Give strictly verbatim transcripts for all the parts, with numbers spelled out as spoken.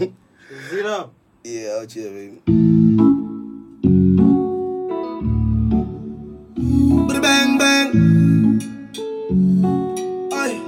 Zero. Yeah, out here, baby. Bang bang. Aye.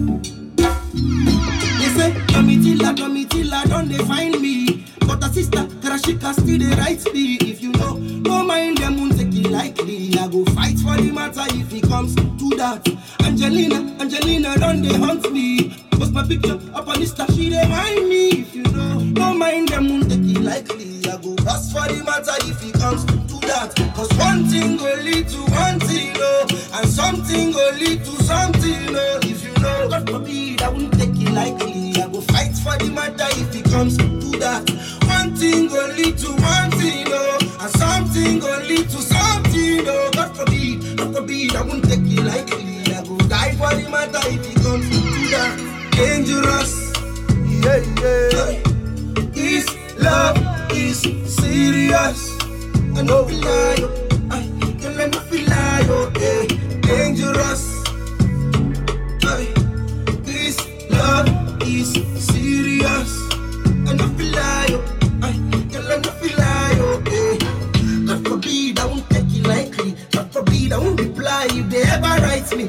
They say, Domitilla, Domitilla, don't they find me? But a sister, Karashika still they write me. If you know, no mind them won't take it lightly. I go fight for the matter if it comes to that. Angelina, Angelina, don't they hunt me? Post my picture up on Insta, she they mind me. If you know, no mind them won't take it lightly. I go bust for the matter if it comes to that. Cause one thing go lead to one thing, oh, and something go lead to something, oh. If you know, God forbid, I won't take it lightly. I go fight for the matter if it comes to that. One thing go lead to one thing, oh, and something go lead to something, oh. God forbid, God forbid, I won't take it lightly. I go die for the matter if it comes to that. Dangerous, yeah, yeah. This love is serious. I know we lie, oh. I can't let me feel lie, oh, yeah. Dangerous. Aye. This love is serious. I know we lie, oh. I can't let me feel lie, oh, yeah. God forbid I won't take it lightly. God forbid I won't reply if they ever write me.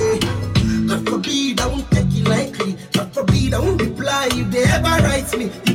Yeah. God forbid I won't take it lightly. God forbid I won't reply if they ever write me.